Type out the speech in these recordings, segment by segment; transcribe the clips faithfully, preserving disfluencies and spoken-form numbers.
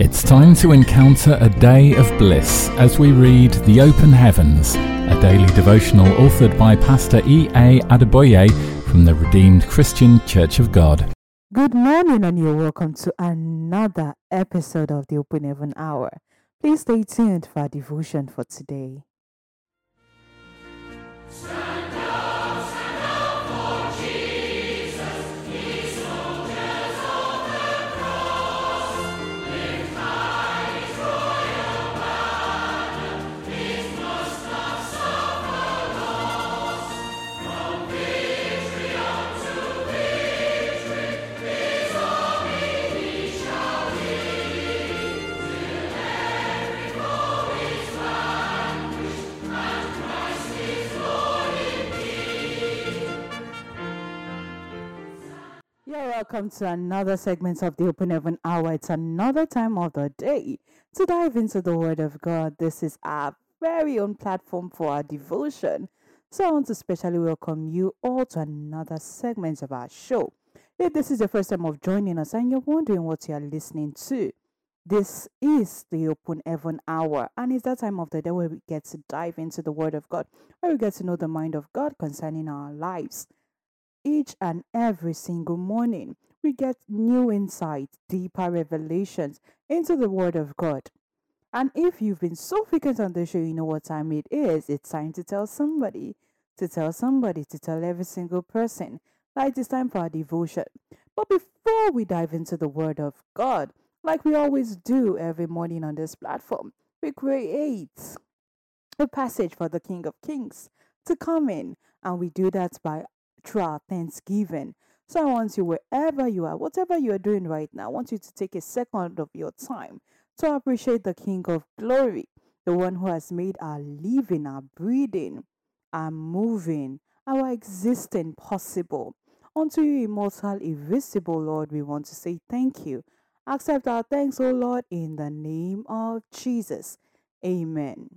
It's time to encounter a day of bliss as we read The Open Heavens, a daily devotional authored by Pastor E A Adeboye from the Redeemed Christian Church of God. Good morning and you're welcome to another episode of the Open Heaven Hour. Please stay tuned for our devotion for today. You're welcome to another segment of the Open Heaven Hour. It's another time of the day to dive into the Word of God. This is our very own platform for our devotion. So I want to specially welcome you all to another segment of our show. If this is the first time of joining us and you're wondering what you are listening to, this is the Open Heaven Hour, and it's that time of the day where we get to dive into the Word of God, where we get to know the mind of God concerning our lives. Each and every single morning, we get new insights, deeper revelations into the Word of God. And if you've been so frequent on the show, you know what time it is. It's time to tell somebody, to tell somebody, to tell every single person that it is time for our devotion. But before we dive into the Word of God, like we always do every morning on this platform, we create a passage for the King of Kings to come in, and we do that by through our Thanksgiving. So I want you, wherever you are, whatever you are doing right now, I want you to take a second of your time to appreciate the King of Glory, the one who has made our living, our breathing, our moving, our existing possible. Unto you, immortal, invisible Lord, we want to say thank you. Accept our thanks, O Lord, in the name of Jesus. Amen.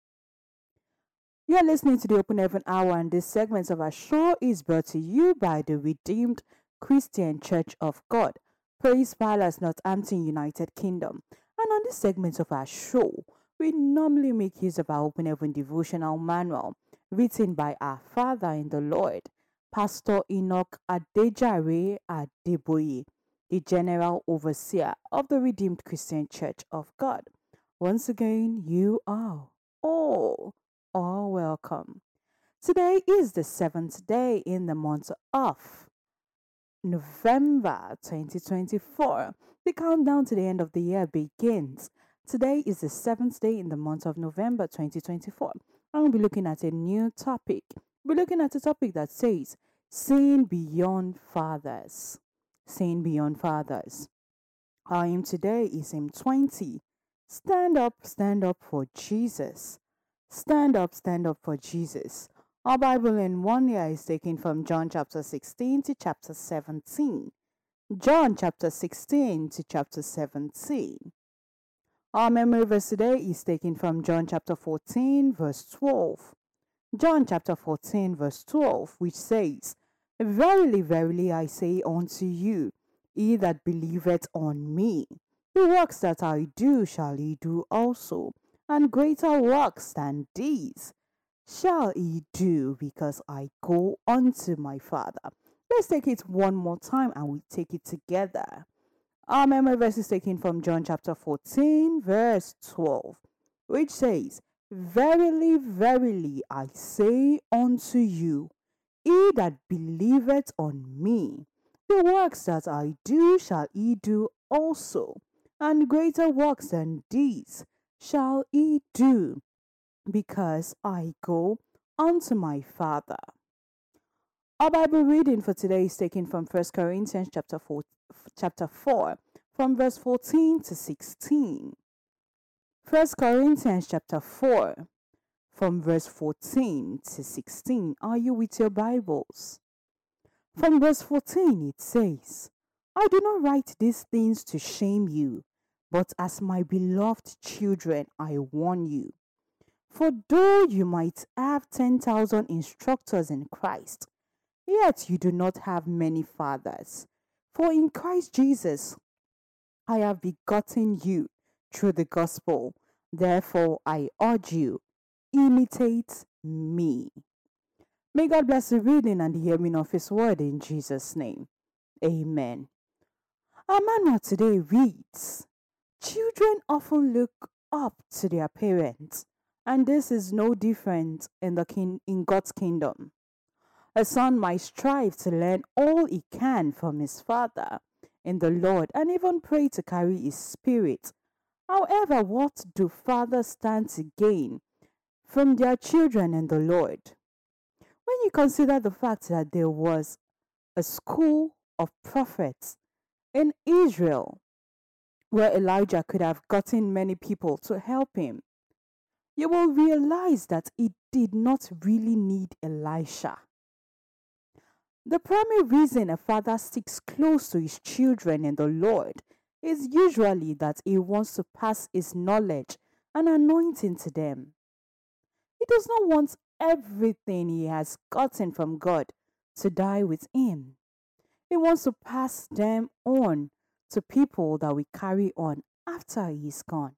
You are listening to the Open Heaven Hour, and this segment of our show is brought to you by the Redeemed Christian Church of God, Praise Palace, Northampton, United Kingdom. And on this segment of our show, we normally make use of our Open Heaven devotional manual written by our Father in the Lord, Pastor Enoch Adejare Adeboye, the General Overseer of the Redeemed Christian Church of God. Once again, you are all all welcome. Today is the seventh day in the month of November twenty twenty-four. The countdown to the end of the year begins. Today is the seventh day in the month of November twenty twenty-four. I'm going to be looking at a new topic. We're looking at a topic that says, Seeing Beyond Fathers. Seeing Beyond Fathers. Our aim today is hymn twenty. Stand up, stand up for Jesus. Stand up, stand up for Jesus. Our Bible in one year is taken from John chapter sixteen to chapter seventeen. John chapter sixteen to chapter seventeen. Our memory verse today is taken from John chapter fourteen, verse twelve. John chapter fourteen, verse twelve, which says, Verily, verily, I say unto you, he that believeth on me, the works that I do shall he do also, and greater works than these shall he do, because I go unto my Father. Let's take it one more time and we take it together. Our memory verse is taken from John chapter fourteen, verse twelve, which says, Verily, verily, I say unto you, he that believeth on me, the works that I do shall he do also, and greater works than these shall he do, because I go unto my Father. Our Bible reading for today is taken from First Corinthians chapter four, chapter four, from verse fourteen to sixteen. First Corinthians chapter four, from verse fourteen to sixteen. Are you with your Bibles? From verse fourteen it says, I do not write these things to shame you, but as my beloved children, I warn you. For though you might have ten thousand instructors in Christ, yet you do not have many fathers. For in Christ Jesus, I have begotten you through the gospel. Therefore, I urge you, imitate me. May God bless the reading and the hearing of His word in Jesus' name. Amen. Our manual today reads, children often look up to their parents, and this is no different in, the king, in God's kingdom. A son might strive to learn all he can from his father in the Lord and even pray to carry his spirit. However, what do fathers stand to gain from their children in the Lord? When you consider the fact that there was a school of prophets in Israel where Elijah could have gotten many people to help him, you will realize that he did not really need Elisha. The primary reason a father sticks close to his children in the Lord is usually that he wants to pass his knowledge and anointing to them. He does not want everything he has gotten from God to die with him. He wants to pass them on to people that will carry on after he is gone.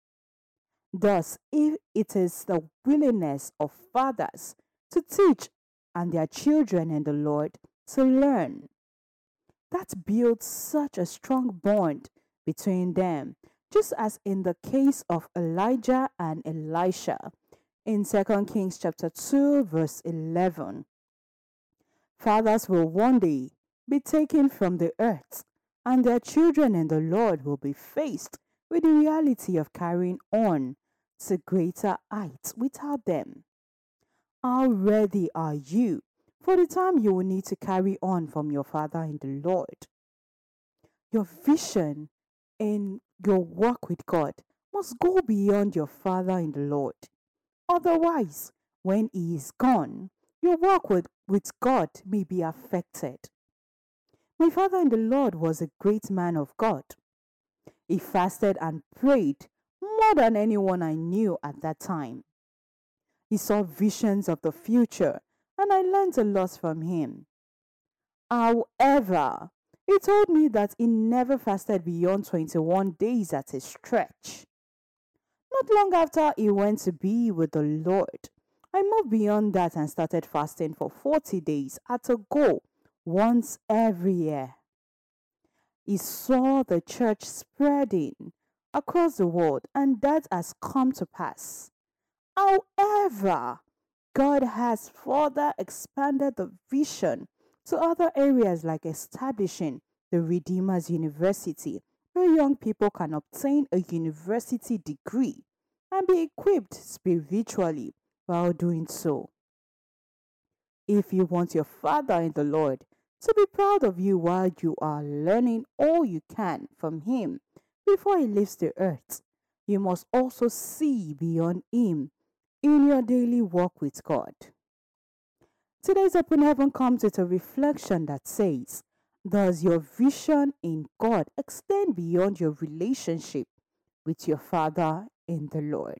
Thus, if it is the willingness of fathers to teach and their children in the Lord to learn, that builds such a strong bond between them, just as in the case of Elijah and Elisha in Second Kings chapter two verse eleven. Fathers will one day be taken from the earth, and their children in the Lord will be faced with the reality of carrying on to greater heights without them. How ready are you for the time you will need to carry on from your Father in the Lord? Your vision in your work with God must go beyond your Father in the Lord. Otherwise, when He is gone, your work with, with God may be affected. My father in the Lord was a great man of God. He fasted and prayed more than anyone I knew at that time. He saw visions of the future, and I learned a lot from him. However, he told me that he never fasted beyond twenty-one days at a stretch. Not long after he went to be with the Lord, I moved beyond that and started fasting for forty days at a go, once every year. He saw the church spreading across the world, and that has come to pass. However, God has further expanded the vision to other areas like establishing the Redeemer's University, where young people can obtain a university degree and be equipped spiritually while doing so. If you want your Father in the Lord to be proud of you while you are learning all you can from Him before He leaves the earth, you must also see beyond Him in your daily walk with God. Today's Open Heaven comes with a reflection that says, does your vision in God extend beyond your relationship with your Father in the Lord?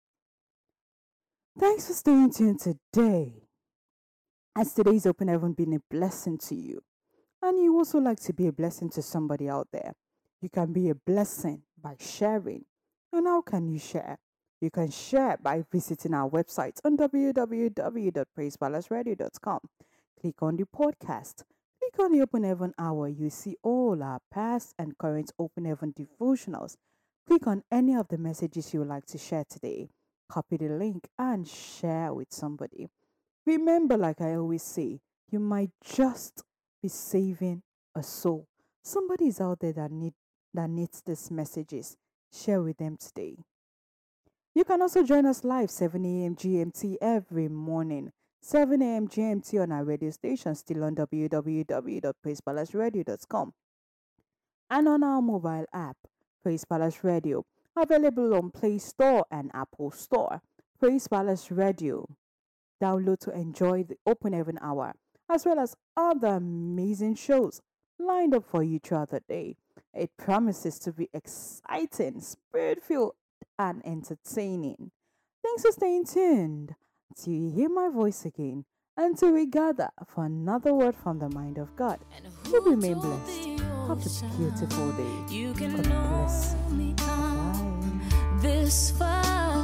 Thanks for staying tuned today. Has today's Open Heaven been a blessing to you? And you also like to be a blessing to somebody out there? You can be a blessing by sharing. And how can you share? You can share by visiting our website on w w w dot praise palace radio dot com. Click on the podcast. Click on the Open Heaven Hour. You see all our past and current Open Heaven devotionals. Click on any of the messages you would like to share today. Copy the link and share with somebody. Remember, like I always say, you might just be saving a soul. Somebody is out there that need that needs these messages. Share with them today. You can also join us live seven a.m. G M T every morning. seven a.m. G M T on our radio station, still on w w w dot praise palace radio dot com. And on our mobile app, Praise Palace Radio, available on Play Store and Apple Store. Praise Palace Radio. Download to enjoy the Open Heaven Hour, as well as other amazing shows lined up for you throughout the day. It promises to be exciting, spirit-filled, and entertaining. Thanks for staying tuned till you hear my voice again, until we gather for another word from the mind of God. You remain blessed. Have a beautiful day. God bless. Bye. This far,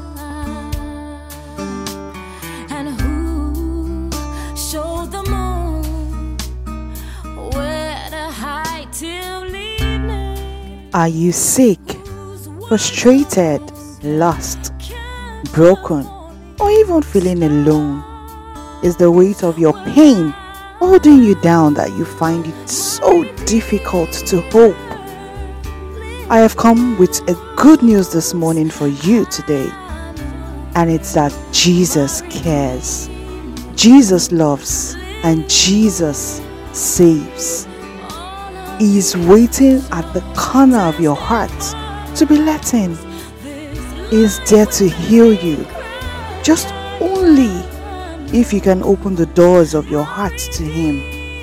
and who showed the moon where to hide till evening? Are you sick, frustrated, lost, broken, or even feeling alone? Is the weight of your pain holding you down that you find it so difficult to hope? I have come with a good news this morning for you today, and it's that Jesus cares, Jesus loves, and Jesus saves. He is waiting at the corner of your heart to be let in. He is there to heal you, just only if you can open the doors of your heart to Him.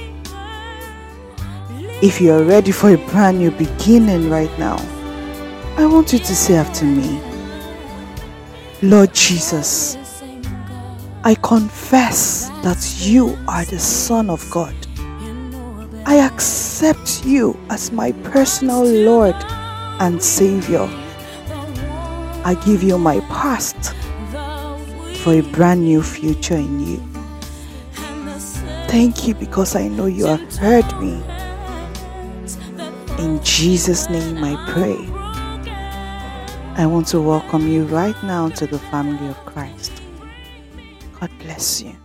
If you are ready for a brand new beginning right now, I want you to say after me, Lord Jesus, I confess that you are the Son of God. I accept you as my personal Lord and Savior. I give you my past for a brand new future in you. Thank you because I know you have heard me. In Jesus' name I pray. I want to welcome you right now to the family of Christ. God bless you.